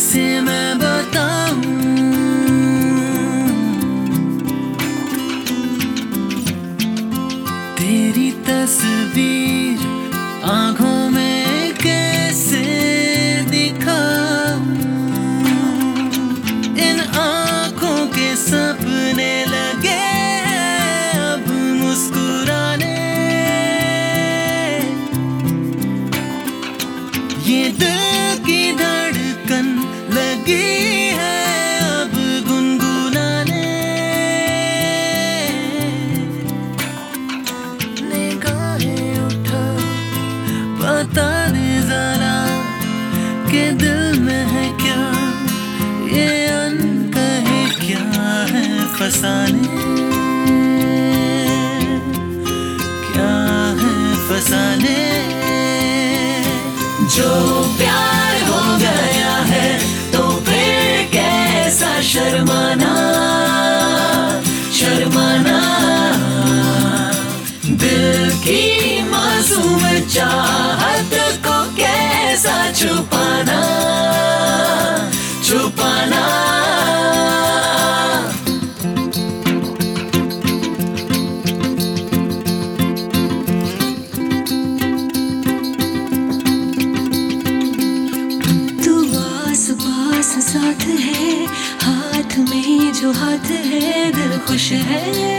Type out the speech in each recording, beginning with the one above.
कैसे मैं बताऊं, तेरी तस्वीर आंखों में कैसे दिखाऊं। इन आंखों के सपने लगे अब मुस्कुराने, ये दिल की धड़कन लगी है अब गुनगुनाने। निगाहें उठा बता दे जरा कि दिल में है क्या, ये अनकहे क्या है फसाने, क्या है फसाने। जो प्यार हो गया है तो फिर कैसा शर्माना, शर्माना। दिल की मासूम चाहत को कैसा छुपाना, छुपाना। पास साथ है, हाथ में जो हाथ है दिल खुश है।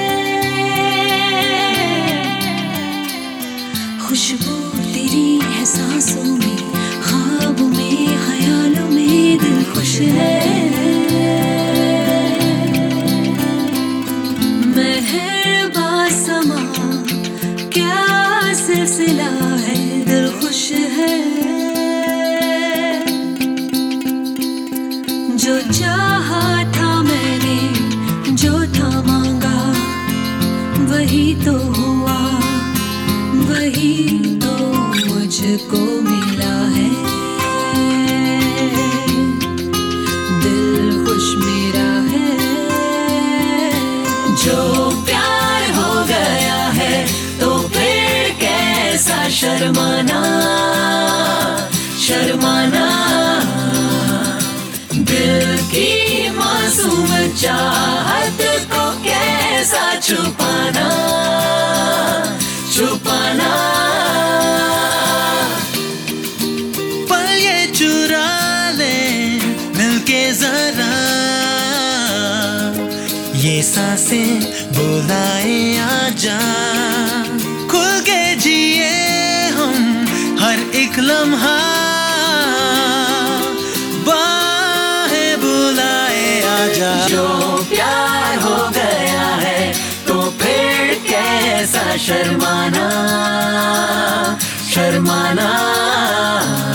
खुशबू तेरी है सांसों में, ख्वाबों में ख्यालों में दिल खुश है। मेहरबा समा क्या सिलसिला है, दिल खुश है। जो चाहा था मैंने, जो था मांगा वही तो हुआ, वही तो मुझको मिला है। दिल खुश मेरा है। जो प्यार हो गया है तो फिर कैसा शर्माना, शर्माना। दिल की मासूम चाहत को कैसा छुपाना, छुपाना। पल ये चुरा ले मिलके जरा, ये सांसें बुलाए आजा। खुल के जिए हम हर एक लम्हा, जो प्यार हो गया है तो फिर कैसा शर्माना, शर्माना।